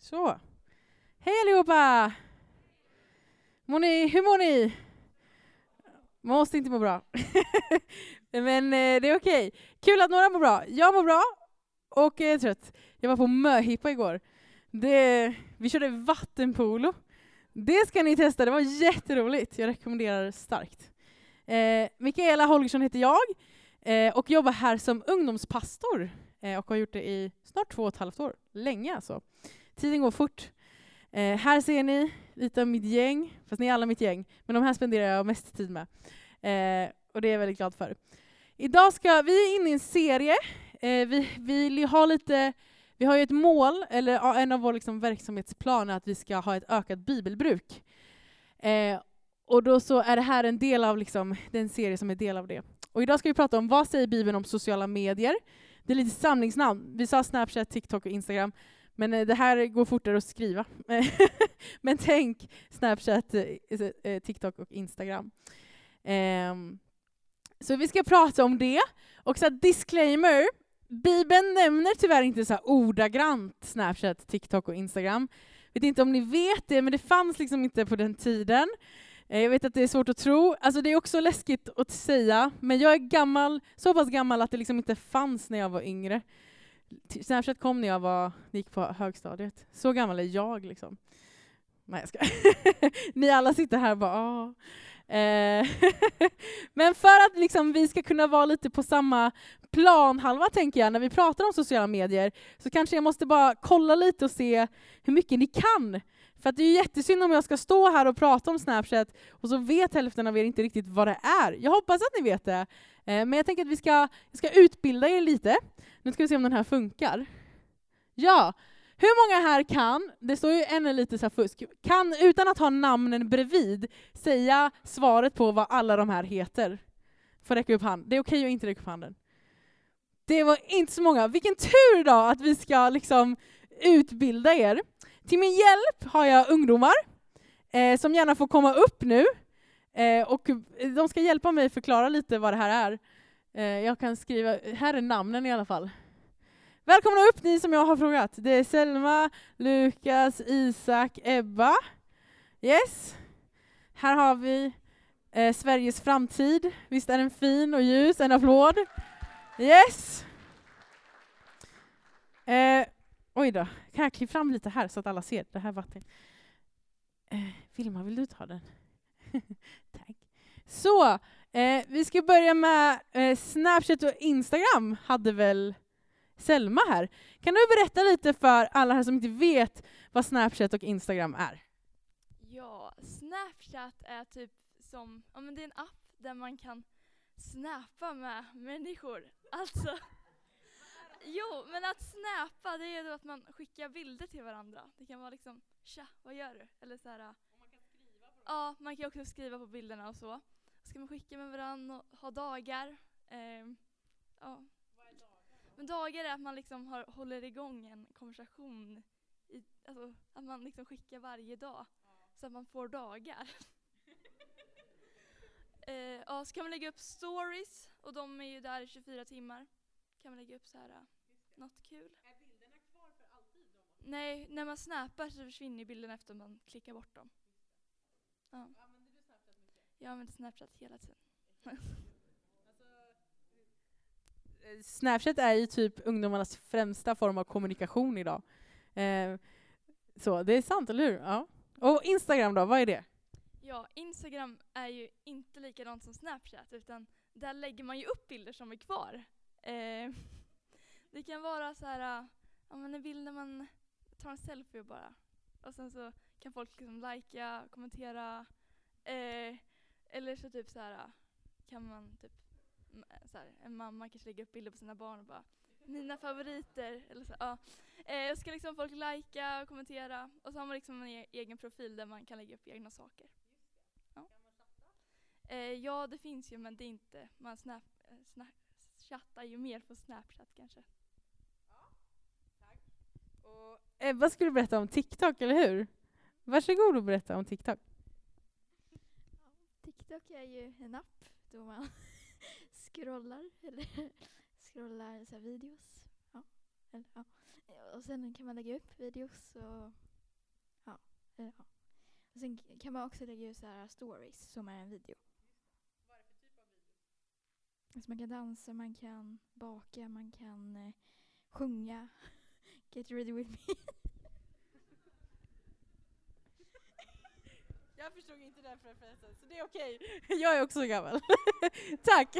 Så. Hej allihopa! Hur mår ni? Man måste inte må bra. Men det är okej. Kul att några mår bra. Jag mår bra och är trött. Jag var på möhippa igår. Vi körde vattenpolo. Det ska ni testa, det var jätteroligt. Jag rekommenderar det starkt. Mikaela Holgersson heter jag och jobbar här som ungdomspastor. Och har gjort det i snart 2,5 år. Länge alltså. Tiden går fort. Här ser ni lite av mitt gäng, fast ni är alla mitt gäng. Men de här spenderar jag mest tid med. Och det är jag väldigt glad för. Idag ska vi in i en serie. Vi har ju ett mål, eller en av vår liksom verksamhetsplaner, att vi ska ha ett ökat bibelbruk. Och då så är det här en del av liksom, den serie som är del av det. Och idag ska vi prata om vad säger Bibeln om sociala medier. Det är lite samlingsnamn. Vi sa Snapchat, TikTok och Instagram. Men det här går fortare att skriva. Men tänk Snapchat, TikTok och Instagram. Så vi ska prata om det. Och så disclaimer. Bibeln nämner tyvärr inte så ordagrant Snapchat, TikTok och Instagram. Jag vet inte om ni vet det, men det fanns liksom inte på den tiden. Jag vet att det är svårt att tro. Alltså det är också läskigt att säga. Men jag är så pass gammal att det liksom inte fanns när jag var yngre. Snapchat kom när jag gick på högstadiet. Så gammal är jag liksom. Nej, jag ska. Ni alla sitter här och bara Men för att liksom vi ska kunna vara lite på samma planhalva, tänker jag, när vi pratar om sociala medier, så kanske jag måste bara kolla lite och se hur mycket ni kan. För att det är jättesynd om jag ska stå här och prata om Snapchat och så vet hälften av er inte riktigt vad det är. Jag hoppas att ni vet det. Men jag tänker att jag ska utbilda er lite. Nu ska vi se om den här funkar. Ja, hur många här kan, det står ju ännu lite så här fusk, kan utan att ha namnen bredvid säga svaret på vad alla de här heter? Får räcka upp hand. Det är okej att inte räcka upp handen. Det var inte så många. Vilken tur då att vi ska liksom utbilda er. Till min hjälp har jag ungdomar som gärna får komma upp nu. Och de ska hjälpa mig förklara lite vad det här är. Jag kan skriva, här är namnen i alla fall. Välkomna upp ni som jag har frågat. Det är Selma, Lukas, Isak, Ebba. Yes. Här har vi Sveriges framtid. Visst är den fin och ljus? En applåd. Yes. Oj då. Kan jag klippa fram lite här så att alla ser det här vattnet? Vilma, vill du ta den? Tack. Så, vi ska börja med Snapchat och Instagram hade väl Selma här. Kan du berätta lite för alla här som inte vet vad Snapchat och Instagram är? Ja, Snapchat är typ som, det är en app där man kan snappa med människor. Alltså, men att snappa, det är då att man skickar bilder till varandra. Det kan vara liksom, tja, vad gör du? Eller så här. Och man kan skriva på ja, man kan också skriva på bilderna och så. Ska man skicka med varandra och ha dagar. Ja. Vad är dagar? Men dagar är att man liksom håller igång en konversation. Alltså att man liksom skickar varje dag. Så att man får dagar. Ja, så kan man lägga upp stories. Och de är ju där i 24 timmar. Kan man lägga upp så här något kul. Är bilderna kvar för alltid då? Nej, när man snappar så försvinner bilderna efter man klickar bort dem. Ja. Använder du Snapchat mycket? Jag använder Snapchat hela tiden. Snapchat är ju typ ungdomarnas främsta form av kommunikation idag. Så det är sant, eller hur? Ja. Och Instagram då, vad är det? Ja, Instagram är ju inte likadant som Snapchat, utan där lägger man ju upp bilder som är kvar. Det kan vara så här, en bild när man tar en selfie bara. Och sen så kan folk liksom likea, kommentera. Eller så typ så här kan man typ så här, en mamma kanske lägga upp bilder på sina barn och bara mina favoriter eller så. Ja. Jag ska liksom folk likea och kommentera, och så har man liksom en egen profil där man kan lägga upp egna saker. Ja. Ja, det finns ju, men det är inte man chattar ju mer på Snapchat kanske. Ja, tack. Och Ebba skulle berätta om TikTok, eller hur? Varsågod och berätta om TikTok. Ja, TikTok är ju en app då man scrollar så här videos. Ja. Eller, ja. Och sen kan man lägga upp videos och ja. Och sen kan man också lägga ut så här stories som är en video. Vad är det för typ av video? Alltså man kan dansa, man kan baka, man kan sjunga. Get ready with me. Jag förstod inte den preferensen, så det är okej. Jag är också gammal. Tack!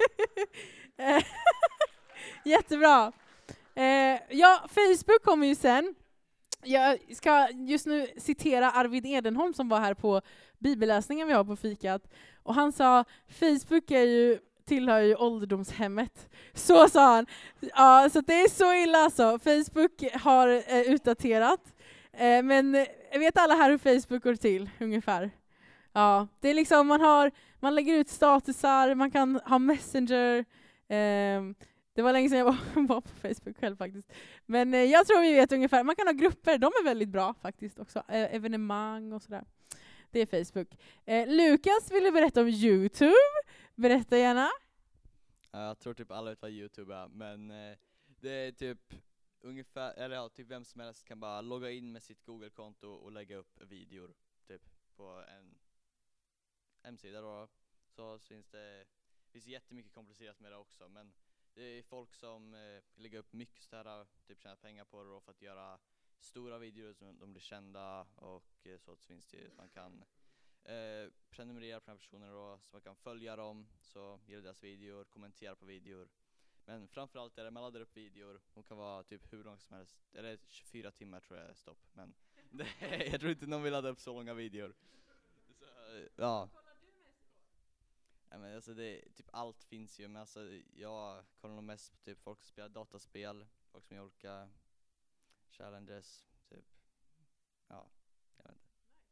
Jättebra. Ja, Facebook kommer ju sen. Jag ska just nu citera Arvid Edenholm som var här på bibelläsningen vi har på fikat. Och han sa, Facebook tillhör ju ålderdomshemmet. Så sa han. Ja, så det är så illa alltså. Facebook har utdaterat. Men vet alla här hur Facebook går till ungefär? Ja, det är liksom man lägger ut statusar, man kan ha Messenger. Det var länge sedan jag var på Facebook själv faktiskt. Men jag tror vi vet ungefär. Man kan ha grupper, de är väldigt bra faktiskt också. Evenemang och sådär. Det är Facebook. Lukas, vill du berätta om YouTube? Berätta gärna. Jag tror typ alla vet vad YouTube är, men det är typ ungefär, eller ja, typ vem som helst kan bara logga in med sitt Google-konto och lägga upp videor typ på en hemsida då. Så finns jättemycket komplicerat med det också, men det är folk som lägger upp mycket sådär, typ tjänar pengar på det då, för att göra stora videor som de blir kända, och så finns det man kan prenumerera på den här personen då, så man kan följa dem, så gillar deras videor, kommentera på videor. Men framförallt är det man laddar upp videor, de kan vara typ hur långt som helst, eller 24 timmar tror jag är stopp, men jag tror inte någon vill ladda upp så långa videor. Så, ja. Ja, men alltså typ allt finns ju, men alltså jag kollar nog mest på typ folk som spelar dataspel, folk som gör olika challenges, typ. Ja, jag vet inte.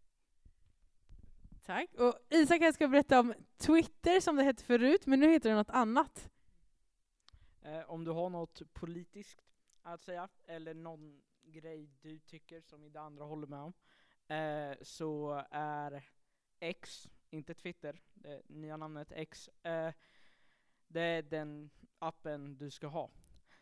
Tack. Och Isak ska berätta om Twitter som det hette förut, men nu heter det något annat. Om du har något politiskt att säga, eller någon grej du tycker som i det andra håller med om, så är X, inte Twitter, det nya namnet X, det är den appen du ska ha.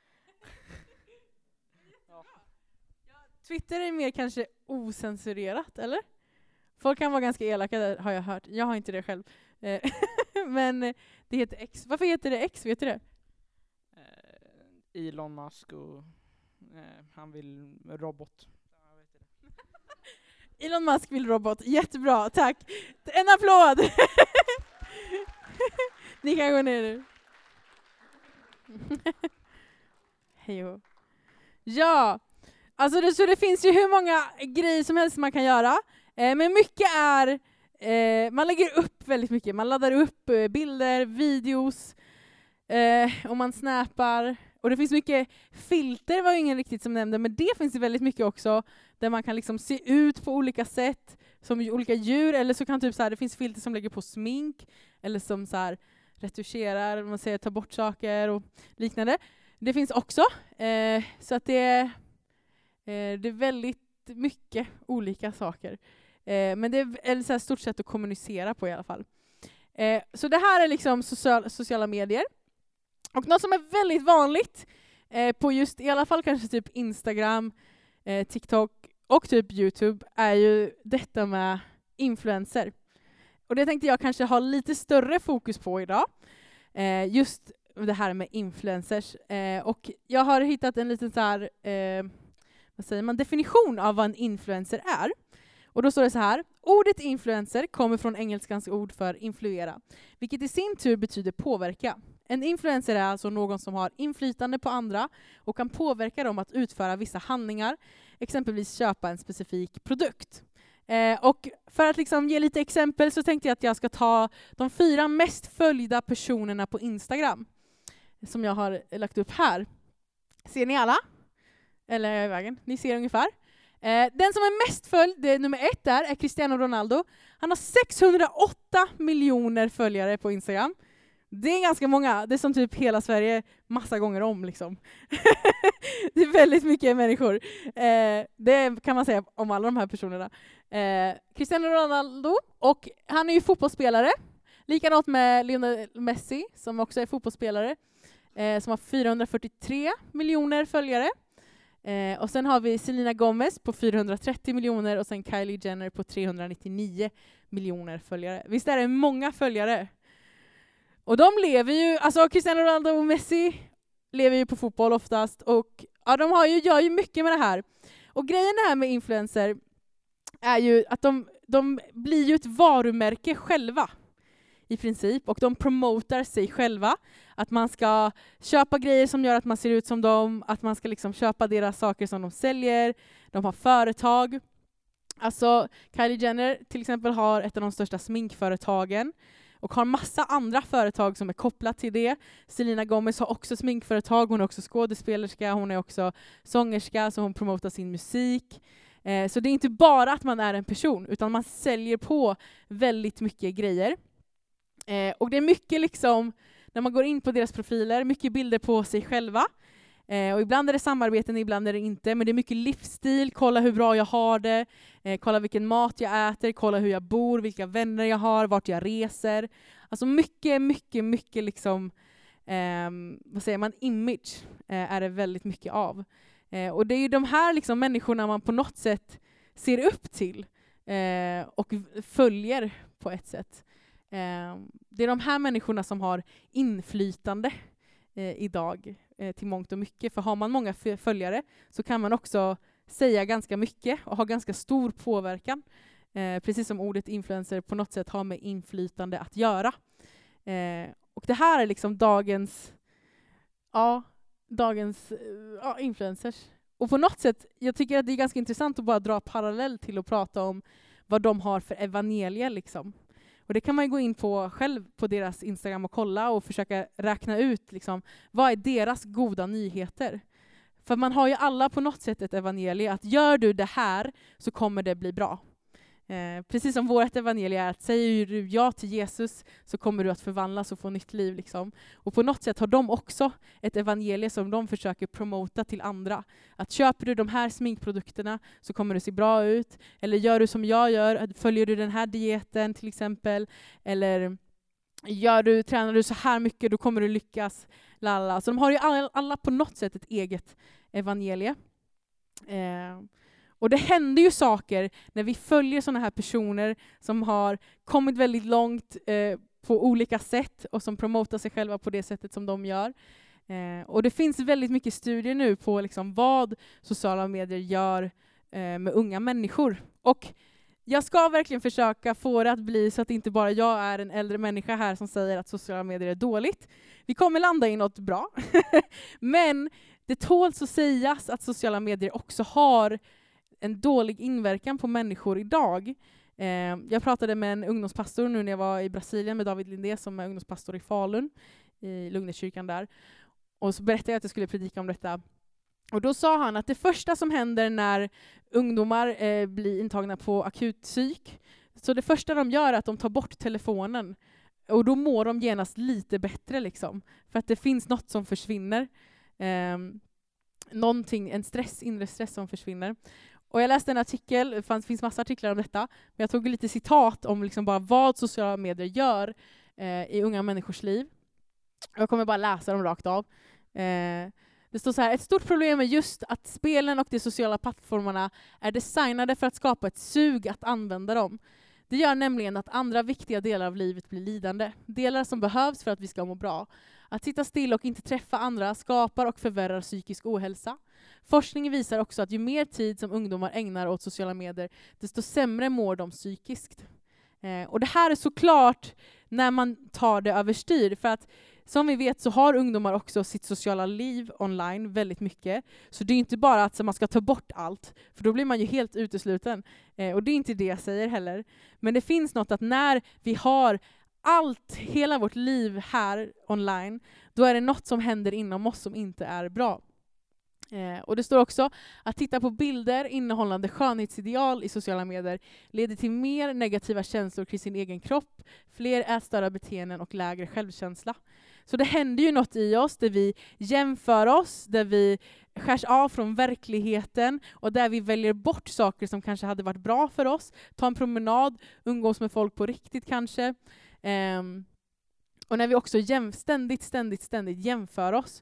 Ja. Twitter är mer kanske osensurerat, eller? Folk kan vara ganska elaka där, har jag hört. Jag har inte det själv. Men det heter X. Varför heter det X? Vet du det? Elon Musk och han vill robot. Elon Musk vill robot. Jättebra, tack. En applåd! Ni kan gå ner nu. Hejo. Ja, alltså så det finns ju hur många grejer som helst man kan göra. Men mycket är, man lägger upp väldigt mycket. Man laddar upp bilder, videos, och man snappar. Och det finns mycket filter, var ju ingen riktigt som nämnde, men det finns det väldigt mycket också. Där man kan liksom se ut på olika sätt, som olika djur. Eller så kan typ så här, det finns filter som lägger på smink. Eller som så här retuscherar, man säger ta bort saker och liknande. Det finns också. Så att det är väldigt mycket olika saker. Men det är så här stort sätt att kommunicera på i alla fall. Så det här är liksom sociala medier. Och något som är väldigt vanligt på just i alla fall kanske typ Instagram, TikTok och typ YouTube är ju detta med influencer. Och det tänkte jag kanske ha lite större fokus på idag. Just det här med influencers. Och jag har hittat en liten så här, vad säger man, definition av vad en influencer är. Och då står det så här: ordet influencer kommer från engelskans ord för influera, vilket i sin tur betyder påverka. En influencer är alltså någon som har inflytande på andra och kan påverka dem att utföra vissa handlingar, exempelvis köpa en specifik produkt. Och för att liksom ge lite exempel så tänkte jag att jag ska ta de 4 mest följda personerna på Instagram som jag har lagt upp här. Ser ni alla? Eller är jag i vägen? Ni ser ungefär. Den som är mest följd, det är nummer 1 där, är Cristiano Ronaldo. Han har 608 miljoner följare på Instagram. Det är ganska många. Det är som typ hela Sverige massa gånger om liksom. Det är väldigt mycket människor. Det kan man säga om alla de här personerna. Cristiano Ronaldo, och han är ju fotbollsspelare. Likadant med Lionel Messi som också är fotbollsspelare. Som har 443 miljoner följare. Och sen har vi Selena Gomez på 430 miljoner och sen Kylie Jenner på 399 miljoner följare. Visst är det många följare? Och de lever ju, alltså Cristiano Ronaldo och Messi lever ju på fotboll oftast, och ja, gör ju mycket med det här. Och grejen här med influencer är ju att de blir ju ett varumärke själva i princip, och de promotar sig själva. Att man ska köpa grejer som gör att man ser ut som dem, att man ska liksom köpa deras saker som de säljer. De har företag. Alltså Kylie Jenner till exempel har ett av de största sminkföretagen och har massa andra företag som är kopplat till det. Selena Gomez har också sminkföretag, hon är också skådespelerska, hon är också sångerska, så hon promotar sin musik. Så det är inte bara att man är en person, utan man säljer på väldigt mycket grejer. Och det är mycket liksom, när man går in på deras profiler, mycket bilder på sig själva. Och ibland är det samarbeten, ibland är det inte. Men det är mycket livsstil, kolla hur bra jag har det, kolla vilken mat jag äter, kolla hur jag bor, vilka vänner jag har, vart jag reser. Alltså mycket liksom, vad säger man, image är det väldigt mycket av. Och det är ju de här liksom människorna man på något sätt ser upp till och följer på ett sätt. Det är de här människorna som har inflytande idag till mångt och mycket. För har man många följare så kan man också säga ganska mycket och ha ganska stor påverkan. Precis som ordet influencer på något sätt har med inflytande att göra. Och det här är liksom dagens influencers. Och på något sätt, jag tycker att det är ganska intressant att bara dra parallell till att prata om vad de har för evangelier liksom. Och det kan man ju gå in på själv på deras Instagram och kolla och försöka räkna ut liksom, vad är deras goda nyheter. För man har ju alla på något sätt ett evangelie att gör du det här så kommer det bli bra. Precis som vårt evangelie är att säger du ja till Jesus så kommer du att förvandlas och få nytt liv. Liksom. Och på något sätt har de också ett evangelie som de försöker promota till andra. Att köper du de här sminkprodukterna så kommer du se bra ut. Eller gör du som jag gör, följer du den här dieten till exempel. Eller tränar du så här mycket då kommer du lyckas. Lala. Så de har ju alla på något sätt ett eget evangelie. Och det händer ju saker när vi följer sådana här personer som har kommit väldigt långt på olika sätt och som promotar sig själva på det sättet som de gör. Och det finns väldigt mycket studier nu på liksom vad sociala medier gör med unga människor. Och jag ska verkligen försöka få det att bli så att inte bara jag är en äldre människa här som säger att sociala medier är dåligt. Vi kommer landa i något bra. Men det tåls att sägas att sociala medier också har en dålig inverkan på människor idag. Jag pratade med en ungdomspastor nu när jag var i Brasilien med David Lindé som är ungdomspastor i Falun, i Lugneskyrkan där. Och så berättade jag att jag skulle predika om detta. Och då sa han att det första som händer när ungdomar blir intagna på akutpsyk, så det första de gör är att de tar bort telefonen. Och då mår de genast lite bättre liksom. För att det finns något som försvinner. En inre stress som försvinner. Och jag läste en artikel, det finns massa artiklar om detta, men jag tog lite citat om liksom bara vad sociala medier gör i unga människors liv. Jag kommer bara läsa dem rakt av. Det står så här: ett stort problem är just att spelen och de sociala plattformarna är designade för att skapa ett sug att använda dem. Det gör nämligen att andra viktiga delar av livet blir lidande. Delar som behövs för att vi ska må bra. Att sitta still och inte träffa andra skapar och förvärrar psykisk ohälsa. Forskningen visar också att ju mer tid som ungdomar ägnar åt sociala medier, desto sämre mår de psykiskt. Och det här är såklart när man tar det överstyr. För att som vi vet så har ungdomar också sitt sociala liv online väldigt mycket. Så det är inte bara att man ska ta bort allt, för då blir man ju helt utesluten. Och det är inte det jag säger heller. Men det finns något att när vi har hela vårt liv här online, då är det något som händer inom oss som inte är bra. Och det står också att titta på bilder innehållande skönhetsideal i sociala medier leder till mer negativa känslor kring sin egen kropp, fler ätstörda beteenden och lägre självkänsla. Så det händer ju något i oss där vi jämför oss, där vi skärs av från verkligheten och där vi väljer bort saker som kanske hade varit bra för oss. Ta en promenad, umgås med folk på riktigt kanske. Och när vi också ständigt jämför oss.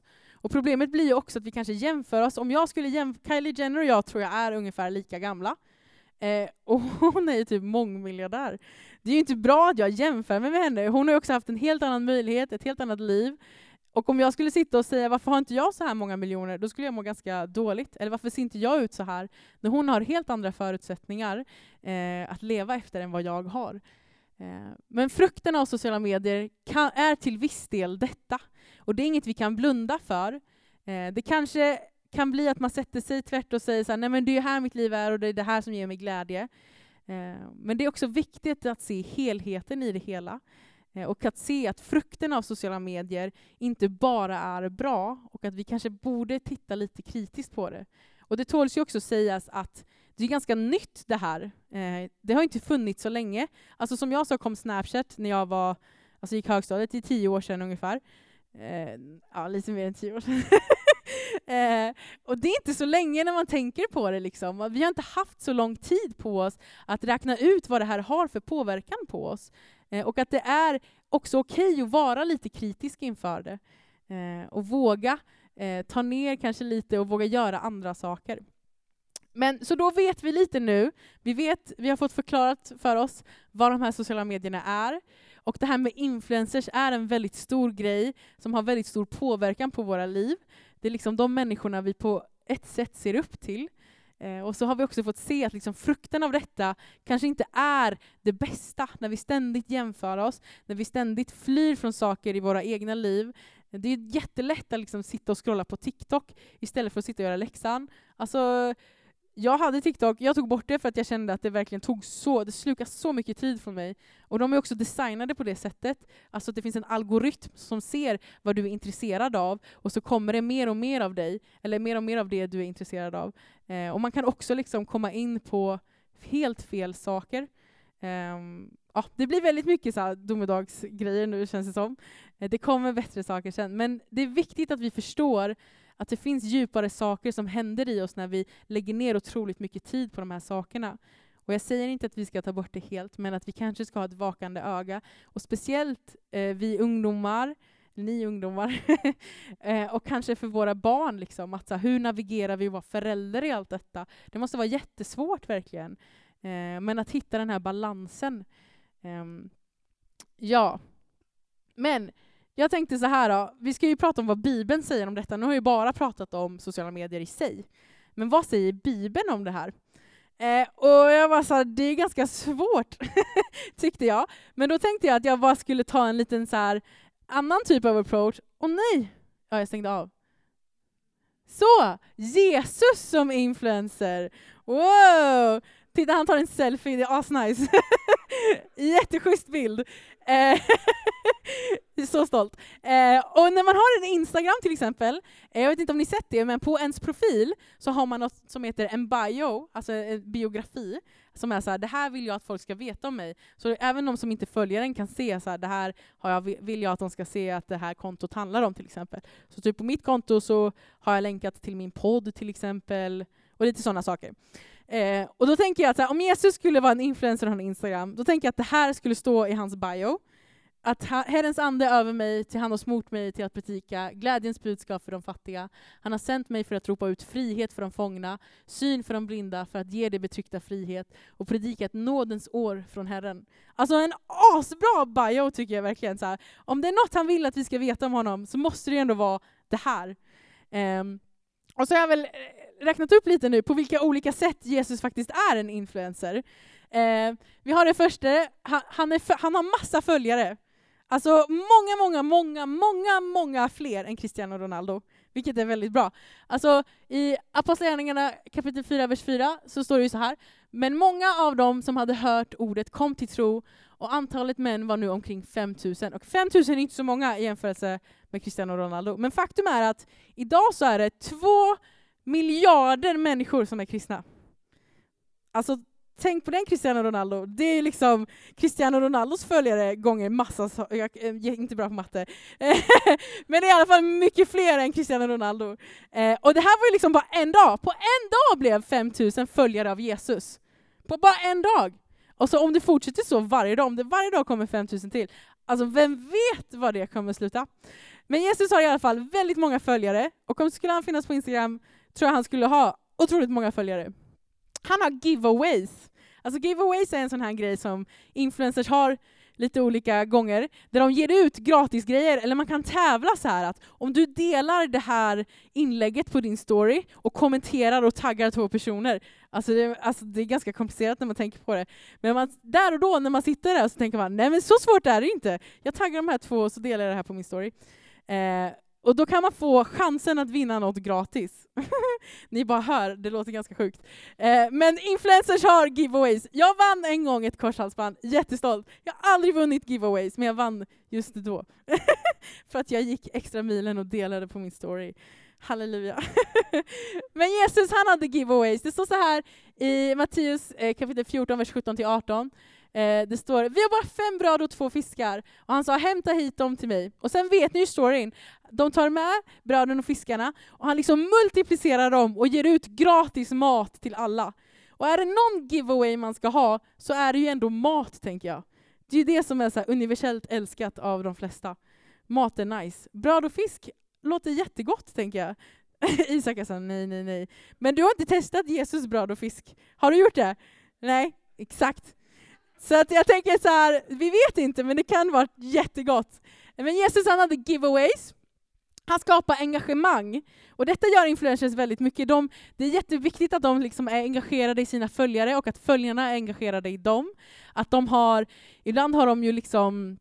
Och problemet blir ju också att vi kanske jämför oss. Om jag skulle Kylie Jenner och jag tror jag är ungefär lika gamla. Och hon är ju typ mångmiljardär. Det är ju inte bra att jag jämför mig med henne. Hon har ju också haft en helt annan möjlighet, ett helt annat liv. Och om jag skulle sitta och säga varför har inte jag så här många miljoner, då skulle jag må ganska dåligt. Eller varför ser inte jag ut så här när hon har helt andra förutsättningar att leva efter än vad jag har. Men frukten av sociala medier är till viss del detta. Och det är inget vi kan blunda för. Det kanske kan bli att man sätter sig tvärt och säger så här, nej men det är här mitt liv är och det är det här som ger mig glädje. Men det är också viktigt att se helheten i det hela. Och att se att frukten av sociala medier inte bara är bra och att vi kanske borde titta lite kritiskt på det. Och det tåls ju också sägas att det är ganska nytt det här. Det har inte funnits så länge. Alltså som jag sa kom Snapchat när jag gick högstadiet i 10 år sedan ungefär. Ja, lite mer än 10 år sedan. Och det är inte så länge när man tänker på det. Liksom. Vi har inte haft så lång tid på oss att räkna ut vad det här har för påverkan på oss. Och att det är också okej att vara lite kritisk inför det. Och våga ta ner kanske lite och våga göra andra saker. Men så då vet vi lite nu. Vi har fått förklarat för oss vad de här sociala medierna är. Och det här med influencers är en väldigt stor grej som har väldigt stor påverkan på våra liv. Det är liksom de människorna vi på ett sätt ser upp till. Och så har vi också fått se att liksom frukten av detta kanske inte är det bästa när vi ständigt jämför oss, när vi ständigt flyr från saker i våra egna liv. Det är jättelätt att liksom sitta och scrolla på TikTok istället för att sitta och göra läxan. Alltså, jag hade TikTok, jag tog bort det för att jag kände att det verkligen det slukade så mycket tid från mig. Och de är också designade på det sättet. Alltså att det finns en algoritm som ser vad du är intresserad av och så kommer det mer och mer av dig, eller mer och mer av det du är intresserad av. Och man kan också liksom komma in på helt fel saker. Ja, det blir väldigt mycket så här domedagsgrejer nu känns det som. Det kommer bättre saker sen. Men det är viktigt att vi förstår att det finns djupare saker som händer i oss när vi lägger ner otroligt mycket tid på de här sakerna. Och jag säger inte att vi ska ta bort det helt, men att vi kanske ska ha ett vakande öga. Och speciellt ni ungdomar, och kanske för våra barn. Liksom, att, så här, hur navigerar vi och vara förälder i allt detta? Det måste vara jättesvårt verkligen. Men att hitta den här balansen. Ja. Men jag tänkte så här då, vi ska ju prata om vad Bibeln säger om detta. Nu har jag ju bara pratat om sociala medier i sig. Men vad säger Bibeln om det här? Och jag var så här, det är ganska svårt tyckte jag. Men då tänkte jag att jag bara skulle ta en liten så här annan typ av approach. Och nej! Ja, jag stängde av. Så! Jesus som influencer! Wow! Titta, han tar en selfie, det är asnice. Jätteschysst bild. Så stolt. Och när man har en Instagram till exempel, jag vet inte om ni sett det, men på ens profil så har man något som heter en bio, alltså en biografi, som är så här, det här vill jag att folk ska veta om mig. Så även de som inte följer den kan se så här, det här vill jag att de ska se att det här kontot handlar om till exempel. Så typ på mitt konto så har jag länkat till min podd till exempel, och lite sådana saker. Och då tänker jag att så här, om Jesus skulle vara en influencer på Instagram, då tänker jag att det här skulle stå i hans bio. Att Herrens ande är över mig, till han har smort mig till att predika glädjens budskap för de fattiga. Han har sänt mig för att ropa ut frihet för de fångna, syn för de blinda, för att ge det betryckta frihet och predika ett nådens år från Herren. Alltså en asbra bio tycker jag verkligen. Så här. Om det är något han vill att vi ska veta om honom så måste det ändå vara det här. Och så har jag väl räknat upp lite nu på vilka olika sätt Jesus faktiskt är en influencer. Vi har det första, han har massa följare. Alltså många fler än Cristiano Ronaldo. Vilket är väldigt bra. Alltså i Apostlagärningarna kapitel 4, vers 4 så står det ju så här. Men många av dem som hade hört ordet kom till tro och antalet män var nu omkring 5000. Och 5000 är inte så många i jämförelse med Cristiano Ronaldo. Men faktum är att idag så är det 2 miljarder människor som är kristna. Alltså tänk på den Cristiano Ronaldo. Det är liksom Cristiano Ronaldos följare gånger massa. Jag är inte bra på matte. Men det är i alla fall mycket fler än Cristiano Ronaldo. Och det här var ju liksom bara en dag. På en dag blev 5000 följare av Jesus. På bara en dag. Och så om det fortsätter så varje dag. Om det varje dag kommer 5000 till. Alltså vem vet vad det kommer sluta. Men Jesus har i alla fall väldigt många följare, och om skulle han finnas på Instagram tror jag han skulle ha otroligt många följare. Han har giveaways. Alltså giveaways är en sån här grej som influencers har lite olika gånger, där de ger ut gratisgrejer, eller man kan tävla så här att om du delar det här inlägget på din story och kommenterar och taggar 2 personer, alltså det är ganska komplicerat när man tänker på det, men där och då när man sitter där så tänker man, nej men så svårt är det inte, jag taggar de här 2 och så delar jag det här på min story. Och då kan man få chansen att vinna något gratis. Ni bara hör, det låter ganska sjukt. Men influencers har giveaways. Jag vann en gång ett korshalsband, jättestolt. Jag har aldrig vunnit giveaways, men jag vann just då. För att jag gick extra milen och delade på min story. Halleluja. Men Jesus, han hade giveaways. Det står så här i Matteus kapitel 14, vers 17-18. Det står, vi har bara 5 bröd och 2 fiskar. Och han sa, hämta hit dem till mig. Och sen vet ni ju storyn. De tar med bröden och fiskarna. Och han liksom multiplicerar dem och ger ut gratis mat till alla. Och är det någon giveaway man ska ha, så är det ju ändå mat, tänker jag. Det är ju det som är så här universellt älskat av de flesta. Mat är nice. Bröd och fisk låter jättegott, tänker jag. Isak sa nej. Men du har inte testat Jesus bröd och fisk. Har du gjort det? Nej, exakt. Så att jag tänker så här, vi vet inte, men det kan vara jättegott. Men Jesus, han hade giveaways. Han skapar engagemang. Och detta gör influencers väldigt mycket. Det är jätteviktigt att de liksom är engagerade i sina följare och att följarna är engagerade i dem. Att ibland har de ju liksom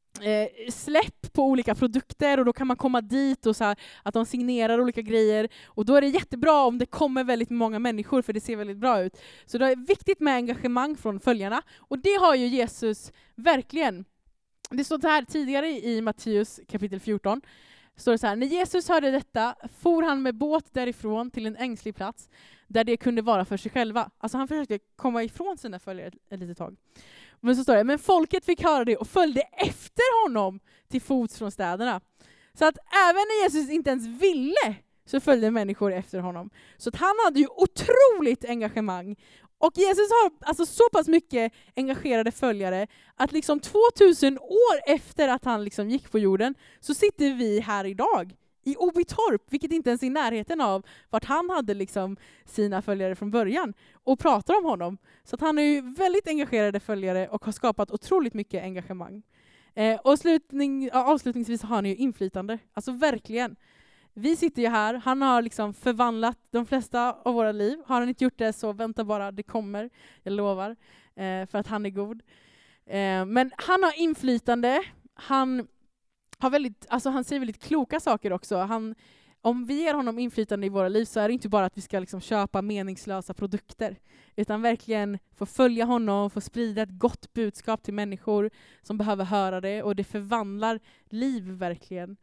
släpp på olika produkter, och då kan man komma dit och så här, att de signerar olika grejer, och då är det jättebra om det kommer väldigt många människor, för det ser väldigt bra ut. Så det är viktigt med engagemang från följarna, och det har ju Jesus verkligen. Det står så här tidigare i Matteus kapitel 14, står det så här: när Jesus hörde detta for han med båt därifrån till en ängslig plats där det kunde vara för sig själva. Alltså han försökte komma ifrån sina följare ett litet tag. Men så står det, men folket fick höra det och följde efter honom till fots från städerna. Så att även när Jesus inte ens ville, så följde människor efter honom. Så att han hade ju otroligt engagemang. Och Jesus har alltså så pass mycket engagerade följare att liksom 2000 år efter att han liksom gick på jorden, så sitter vi här idag i Obytorp, vilket inte ens är i närheten av vart han hade liksom sina följare från början, och pratar om honom. Så att han är ju väldigt engagerade följare och har skapat otroligt mycket engagemang. Och avslutningsvis har han ju inflytande. Alltså verkligen. Vi sitter ju här, han har liksom förvandlat de flesta av våra liv. Har han inte gjort det, så vänta bara, det kommer. Jag lovar. För att han är god. Men han har inflytande. Han säger väldigt kloka saker också. Om vi ger honom inflytande i våra liv, så är det inte bara att vi ska liksom köpa meningslösa produkter, utan verkligen få följa honom, få sprida ett gott budskap till människor som behöver höra det, och det förvandlar liv verkligen.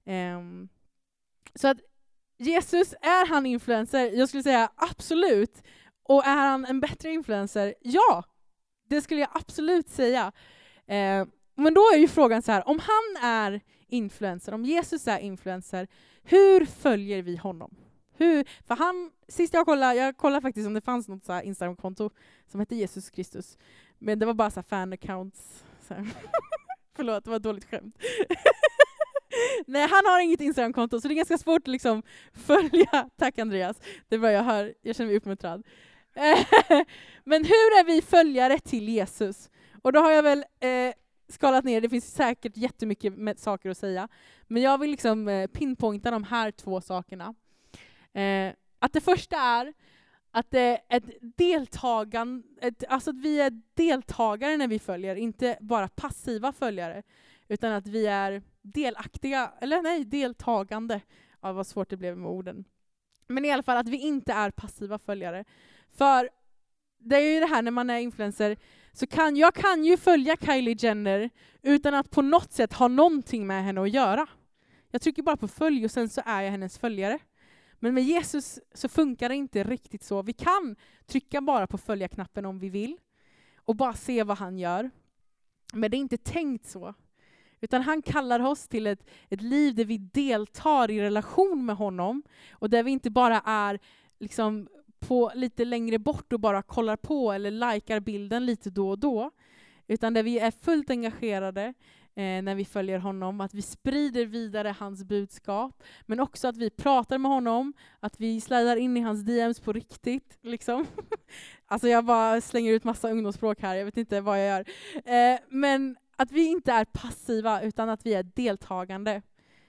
Så att Jesus, är han influencer? Jag skulle säga absolut. Och är han en bättre influencer? Ja, det skulle jag absolut säga. Men då är ju frågan så här, om han är influencer, om Jesus är influencer, hur följer vi honom? Sist jag kollade faktiskt om det fanns något så här Instagram-konto som hette Jesus Kristus. Men det var bara så här fan-accounts. Förlåt, det var ett dåligt skämt. Nej, han har inget Instagram-konto, så det är ganska svårt att liksom följa. Tack Andreas, det är bra, jag känner mig uppmuntrad. Men hur är vi följare till Jesus? Och då har jag väl skalat ner, det finns säkert jättemycket med saker att säga. Men jag vill liksom pinpointa de här 2 sakerna. Att det första är att alltså att vi är deltagare när vi följer, inte bara passiva följare, utan att vi är deltagande. Ja, vad svårt det blev med orden. Men i alla fall att vi inte är passiva följare. För det är ju det här, när man är influencer, så jag kan ju följa Kylie Jenner utan att på något sätt ha någonting med henne att göra. Jag trycker bara på följ och sen så är jag hennes följare. Men med Jesus så funkar det inte riktigt så. Vi kan trycka bara på följa-knappen om vi vill och bara se vad han gör. Men det är inte tänkt så. Utan han kallar oss till ett liv där vi deltar i relation med honom, och där vi inte bara är liksom på lite längre bort och bara kollar på eller likar bilden lite då och då, utan där vi är fullt engagerade, när vi följer honom. Att vi sprider vidare hans budskap. Men också att vi pratar med honom. Att vi slidar in i hans DMs på riktigt. Liksom. Alltså jag bara slänger ut massa ungdomsspråk här. Jag vet inte vad jag gör. Men att vi inte är passiva utan att vi är deltagande.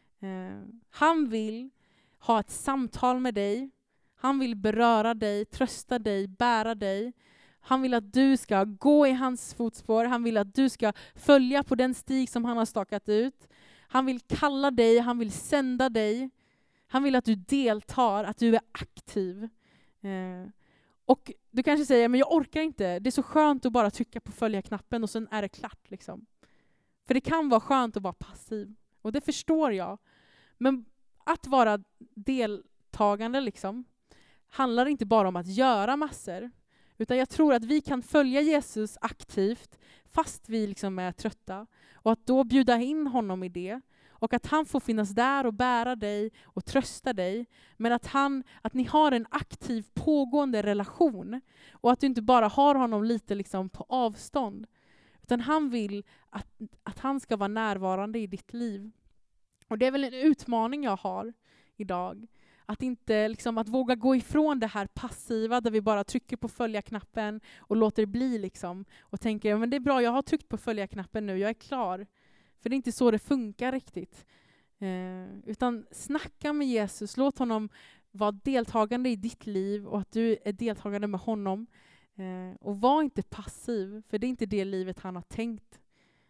Han vill ha ett samtal med dig. Han vill beröra dig, trösta dig, bära dig. Han vill att du ska gå i hans fotspår. Han vill att du ska följa på den stig som han har stakat ut. Han vill kalla dig, han vill sända dig. Han vill att du deltar, att du är aktiv. Och du kanske säger, men jag orkar inte. Det är så skönt att bara trycka på följa-knappen och sen är det klart. Liksom. För det kan vara skönt att vara passiv. Och det förstår jag. Men att vara deltagande liksom, handlar inte bara om att göra massor. Utan jag tror att vi kan följa Jesus aktivt fast vi liksom är trötta. Och att då bjuda in honom i det. Och att han får finnas där och bära dig och trösta dig. Men att ni har en aktiv pågående relation. Och att du inte bara har honom lite liksom på avstånd. Utan han vill att han ska vara närvarande i ditt liv. Och det är väl en utmaning jag har idag. Att inte liksom, att våga gå ifrån det här passiva där vi bara trycker på följa-knappen och låter det bli liksom. Och tänker, men det är bra, jag har tryckt på följa-knappen nu, jag är klar. För det är inte så det funkar riktigt. Utan snacka med Jesus, låt honom vara deltagande i ditt liv och att du är deltagande med honom. Och var inte passiv, för det är inte det livet han har tänkt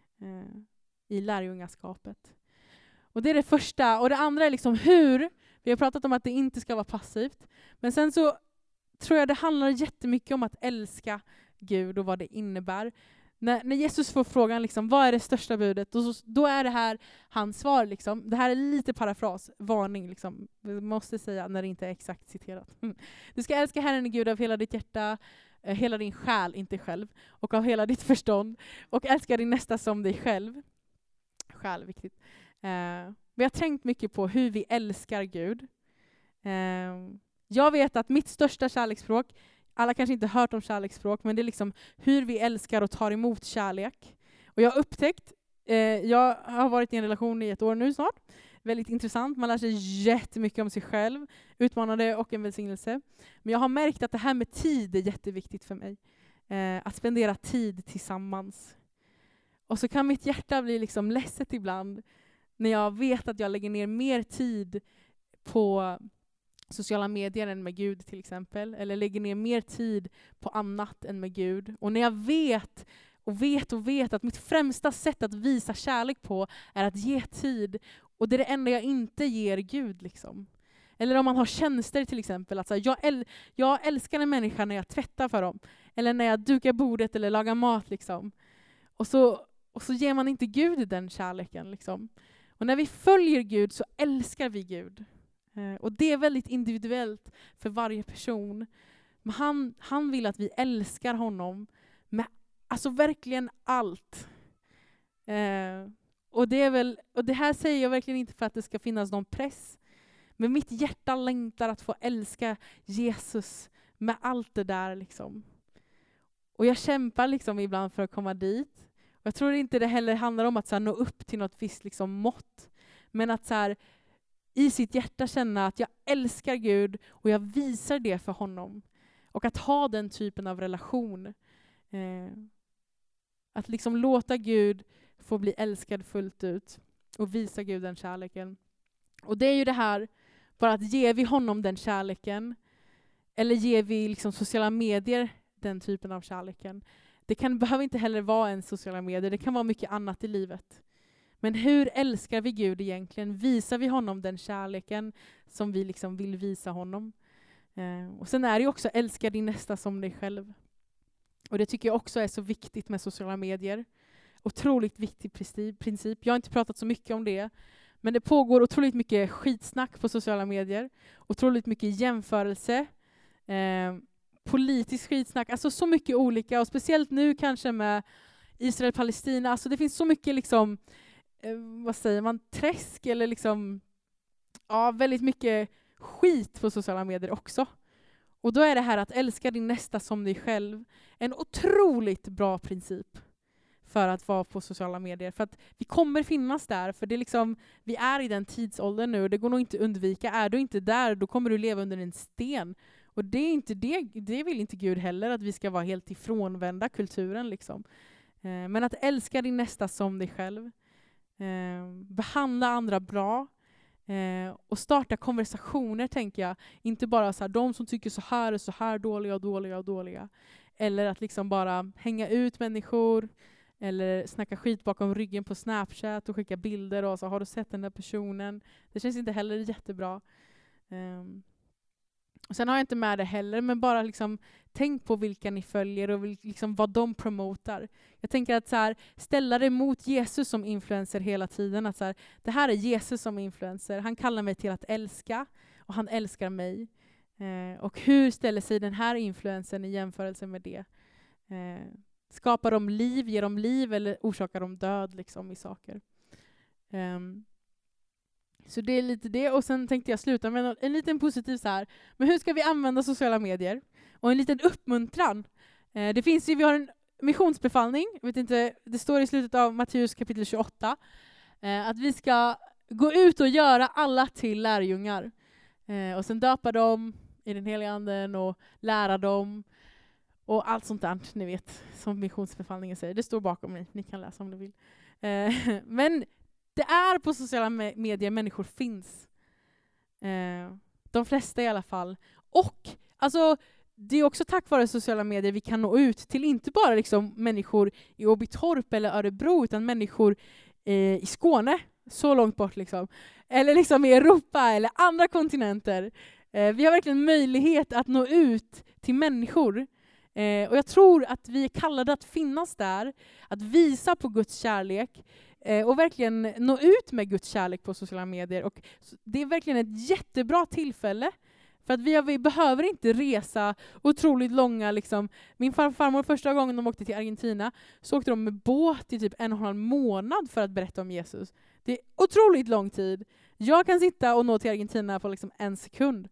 i lärjungaskapet. Och det är det första. Och det andra är liksom hur. Vi har pratat om att det inte ska vara passivt. Men sen så tror jag det handlar jättemycket om att älska Gud och vad det innebär. När Jesus får frågan liksom, vad är det största budet? Då är det här hans svar. Liksom. Det här är lite parafras, varning. Liksom. Vi måste säga när det inte är exakt citerat. Du ska älska Herren i Gud av hela ditt hjärta, hela din själ, inte själv, och av hela ditt förstånd. Och älska din nästa som dig själv. Själ, viktigt. Vi har tänkt mycket på hur vi älskar Gud. Jag vet att mitt största kärleksspråk, alla kanske inte hört om kärleksspråk, men det är liksom hur vi älskar och tar emot kärlek. Och jag har upptäckt, jag har varit i en relation i 1 år nu snart, väldigt intressant, man lär sig jättemycket om sig själv, utmanande och en välsignelse. Men jag har märkt att det här med tid är jätteviktigt för mig. Att spendera tid tillsammans. Och så kan mitt hjärta bli liksom ledset ibland när jag vet att jag lägger ner mer tid på sociala medier än med Gud till exempel. Eller lägger ner mer tid på annat än med Gud. Och när jag vet att mitt främsta sätt att visa kärlek på är att ge tid. Och det är det enda jag inte ger Gud. Liksom. Eller om man har tjänster till exempel. Alltså, jag älskar en människa när jag tvättar för dem. Eller när jag dukar bordet eller lagar mat. Liksom. Och så ger man inte Gud den kärleken. Liksom. Och när vi följer Gud så älskar vi Gud. Och det är väldigt individuellt för varje person. Men han vill att vi älskar honom med alltså verkligen allt. Och det här säger jag verkligen inte för att det ska finnas någon press. Men mitt hjärta längtar att få älska Jesus med allt det där. Liksom. Och jag kämpar liksom ibland för att komma dit. Och jag tror inte det heller handlar om att så här, nå upp till något visst liksom, mått. Men att så här, i sitt hjärta känna att jag älskar Gud och jag visar det för honom. Och att ha den typen av relation. Att liksom låta Gud få bli älskad fullt ut. Och visa Gud den kärleken. Och det är ju det här, bara att ger vi honom den kärleken. Eller ger vi liksom sociala medier den typen av kärleken. Det behöver inte heller vara en sociala medier. Det kan vara mycket annat i livet. Men hur älskar vi Gud egentligen? Visar vi honom den kärleken som vi liksom vill visa honom? Och sen är det också älska din nästa som dig själv. Och det tycker jag också är så viktigt med sociala medier. Otroligt viktig princip. Jag har inte pratat så mycket om det. Men det pågår otroligt mycket skitsnack på sociala medier. Otroligt mycket jämförelse. Politisk skitsnack. Alltså så mycket olika. Och speciellt nu kanske med Israel-Palestina. Alltså det finns så mycket liksom, vad säger man, träsk eller liksom, ja, väldigt mycket skit på sociala medier också. Och då är det här att älska din nästa som dig själv en otroligt bra princip. för att vara på sociala medier. För att vi kommer finnas där, för det är liksom, vi är i den tidsåldern nu och det går nog inte att undvika. Är du inte där, då kommer du leva under en sten. Och det är inte det vill inte Gud heller, att vi ska vara helt ifrånvända kulturen liksom. Men att älska din nästa som dig själv. Behandla andra bra. Och starta konversationer, tänker jag. Inte bara så här, de som tycker så här är så här dåliga. Eller att liksom bara hänga ut människor. Eller snacka skit bakom ryggen på Snapchat och skicka bilder och så har du sett den där personen. Det känns inte heller jättebra. Och sen har jag inte med det heller, men bara liksom tänk på vilka ni följer och liksom vad de promotar. Jag tänker att så här, ställa det mot Jesus som influencer hela tiden. Att så här, det här är Jesus som influencer. Han kallar mig till att älska och han älskar mig. Och hur ställer sig den här influencern i jämförelse med det? Skapar de liv, ger de liv eller orsakar de död liksom, i saker? Så det är lite det. Och sen tänkte jag sluta med en liten positiv så här. Men hur ska vi använda sociala medier? Och en liten uppmuntran. Vi har en missionsbefallning. Vet inte, det står i slutet av Matteus kapitel 28. Att vi ska gå ut och göra alla till lärjungar. Och sen döpa dem i den heliga anden och lära dem. Och allt sånt där, ni vet, som missionsbefallningen säger. Det står bakom mig. Ni kan läsa om ni vill. Men det är på sociala medier människor finns. De flesta i alla fall. Och alltså, det är också tack vare sociala medier vi kan nå ut till inte bara liksom människor i Åbytorp eller Örebro, utan människor i Skåne, så långt bort liksom. Eller liksom i Europa eller andra kontinenter. Vi har verkligen möjlighet att nå ut till människor. Och jag tror att vi är kallade att finnas där, att visa på Guds kärlek och verkligen nå ut med Guds kärlek på sociala medier. Och det är verkligen ett jättebra tillfälle, för att vi behöver inte resa otroligt långa. Liksom. Min farmor, första gången de åkte till Argentina, så åkte de med båt i typ 1,5 månad för att berätta om Jesus. Det är otroligt lång tid. Jag kan sitta och nå till Argentina på liksom 1 sekund.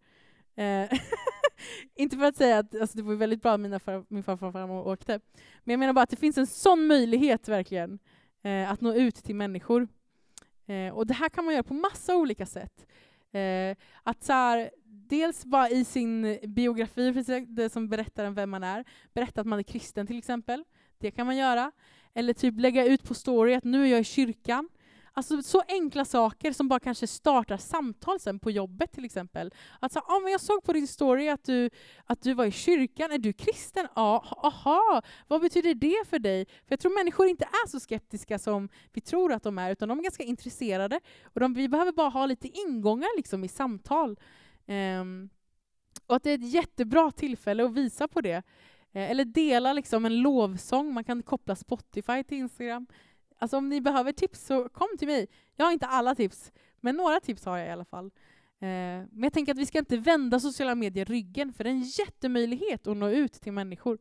Inte för att säga att alltså, det var väldigt bra att min farfar och farmor åkte. Men jag menar bara att det finns en sån möjlighet verkligen att nå ut till människor. Och det här kan man göra på massa olika sätt. Att så här, dels bara i sin biografi, det som berättar om vem man är. Berätta att man är kristen till exempel. Det kan man göra. Eller typ lägga ut på story att nu är jag i kyrkan. Alltså så enkla saker som bara kanske startar samtal sen på jobbet till exempel. Att så, men jag såg på din story att du var i kyrkan. Är du kristen? Ja, aha. Vad betyder det för dig? För jag tror människor inte är så skeptiska som vi tror att de är, utan de är ganska intresserade. Och vi behöver bara ha lite ingångar liksom i samtal. Och att det är ett jättebra tillfälle att visa på det. Eller dela liksom en lovsång. Man kan koppla Spotify till Instagram. Alltså om ni behöver tips så kom till mig. Jag har inte alla tips, men några tips har jag i alla fall. Men jag tänker att vi ska inte vända sociala medier ryggen, för det är en jättemöjlighet att nå ut till människor.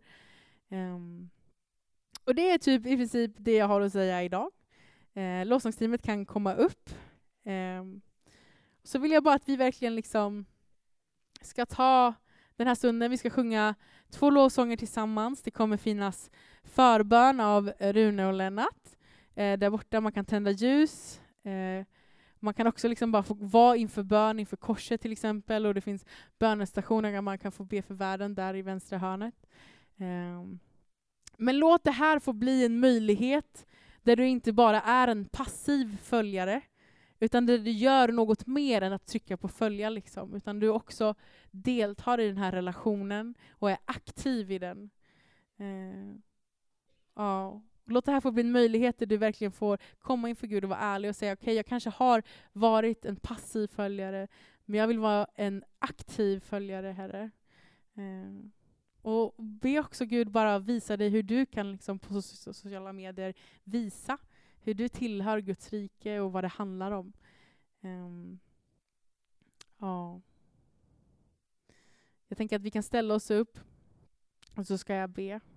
Och det är typ i princip det jag har att säga idag. Lovsångsteamet kan komma upp. Så vill jag bara att vi verkligen liksom ska ta den här stunden. Vi ska sjunga 2 lovsånger tillsammans. Det kommer finnas förbön av Rune och Lennart. Där borta man kan tända ljus. Man kan också liksom bara få vara inför bön, inför korset till exempel. Och det finns bönestationer där man kan få be för världen där i vänstra hörnet. Men låt det här få bli en möjlighet där du inte bara är en passiv följare, utan där du gör något mer än att trycka på följa liksom. Utan du också deltar i den här relationen och är aktiv i den. Ja. Låt det här få bli en möjlighet där du verkligen får komma inför Gud och vara ärlig och säga okej, jag kanske har varit en passiv följare, men jag vill vara en aktiv följare, Herre. Och be också Gud bara visa dig hur du kan liksom på sociala medier visa hur du tillhör Guds rike och vad det handlar om. Ja. Jag tänker att vi kan ställa oss upp och så ska jag be.